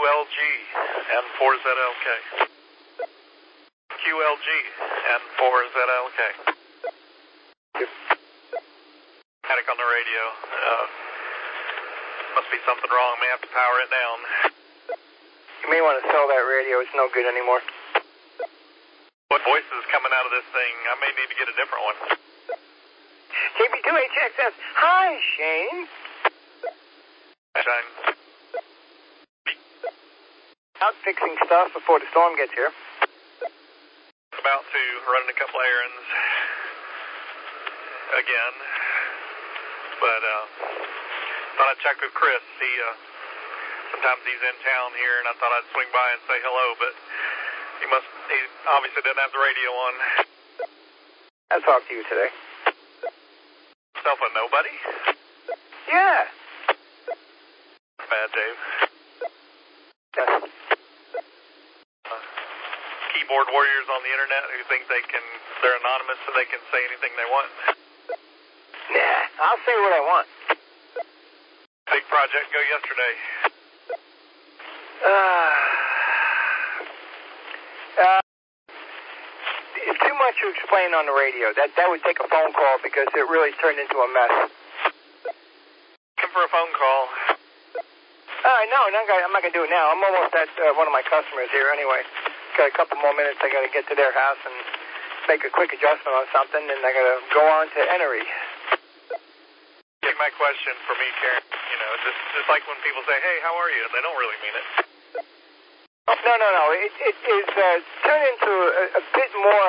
QLG and 4ZLK. QLG and 4ZLK. Panic on the radio. Must be something wrong. May have to power it down. You may want to sell that radio. It's no good anymore. What voice is coming out of this thing? I may need to get a different one. KB2HXS. Hi, Shane. Shine. Out fixing stuff before the storm gets here. About to run a couple errands again, but thought I'd check with Chris. Sometimes he's in town here, and I thought I'd swing by and say hello, but he obviously doesn't have the radio on. I'll talk to you today. Cell phone, nobody? Yeah. Bad, Dave. Yes. Keyboard warriors on the internet who think they're anonymous so they can say anything they want. Nah, I'll say what I want. Big project go yesterday. It's too much to explain on the radio. That would take a phone call because it really turned into a mess. Come for a phone call. No, I'm not going to do it now. I'm almost at one of my customers here anyway. Got a couple more minutes. I got to get to their house and make a quick adjustment on something, and I got to go on to Enery. Take my question for me, Karen. You know, just like when people say, "Hey, how are you?" They don't really mean it. No. It is turned into a bit more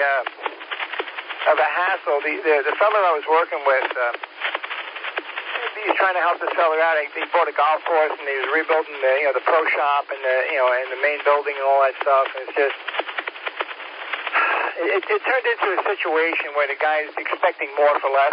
of a hassle. The fellow I was working with, he's trying to help the seller out. He bought a golf course and he was rebuilding the pro shop and the main building and all that stuff. And it's just it turned into a situation where the guy is expecting more for less.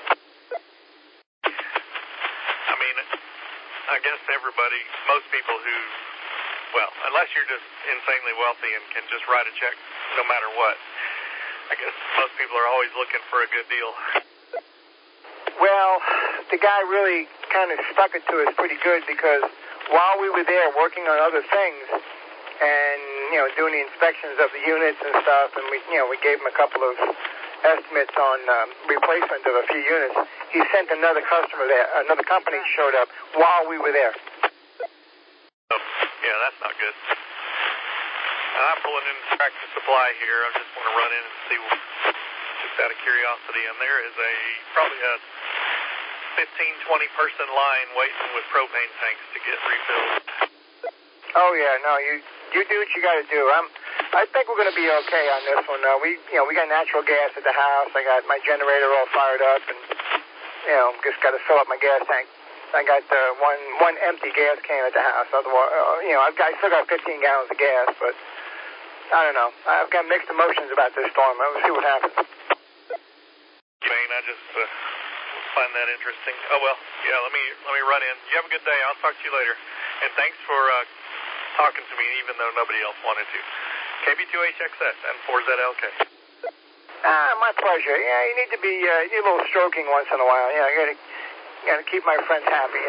I mean, I guess most people who, well, unless you're just insanely wealthy and can just write a check no matter what, I guess most people are always looking for a good deal. Well, the guy really kind of stuck it to us pretty good because while we were there working on other things and, doing the inspections of the units and stuff, and we gave him a couple of estimates on replacement of a few units, he sent another customer there, another company showed up while we were there. Oh, yeah, that's not good. I'm pulling in Tractor Supply here. I just want to run in and see, just out of curiosity, and there is probably a 15-20 person line waiting with propane tanks to get refilled. Oh yeah, no, you do what you got to do. I think we're going to be okay on this one. We got natural gas at the house. I got my generator all fired up, and just got to fill up my gas tank. I got one empty gas can at the house. Otherwise, I still got 15 gallons of gas, but I don't know. I've got mixed emotions about this storm. We'll see what happens. Maine, I just find that interesting. Oh well, yeah. Let me run in. You have a good day. I'll talk to you later. And thanks for talking to me, even though nobody else wanted to. KB2HXS and 4ZLK. My pleasure. Yeah, you need to be you need a little stroking once in a while. Yeah, I gotta keep my friends happy,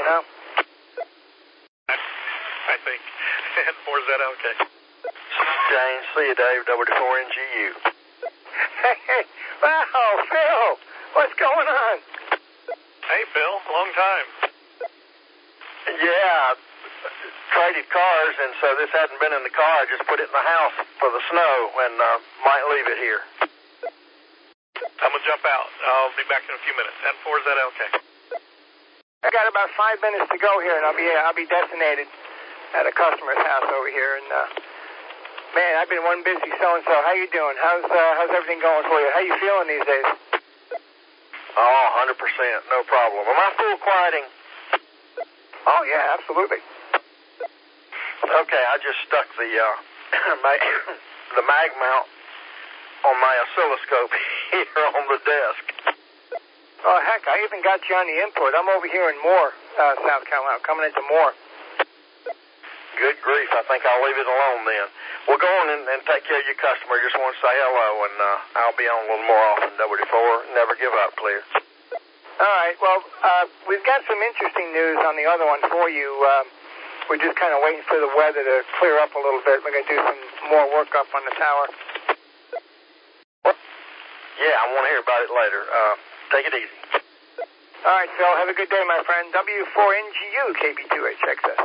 I think. And 4ZLK. James, see you, Dave, W4NGU. Hey, wow, Phil, what's going on? Hey, Phil, long time. Yeah, traded cars, and so this hadn't been in the car. I just put it in the house for the snow and might leave it here. I'm going to jump out. I'll be back in a few minutes. And 4ZLK. I got about 5 minutes to go here, and I'll be designated at a customer's house over here. And man, I've been one busy so-and-so. How you doing? How's everything going for you? How you feeling these days? Oh, 100%, no problem. Am I full quieting? Oh yeah, absolutely. Okay, I just stuck the the mag mount on my oscilloscope here on the desk. Oh heck, I even got you on the input. I'm over here in Moore, South Carolina, coming into Moore. Good grief, I think I'll leave it alone then. Well, go on and take care of your customer. Just want to say hello, and I'll be on a little more often. W4, never give up, please. All right, well, we've got some interesting news on the other one for you. we're just kind of waiting for the weather to clear up a little bit. We're going to do some more work up on the tower. Yeah, I want to hear about it later. Take it easy. All right, Phil. Have a good day, my friend. W4NGU, KB2HXS.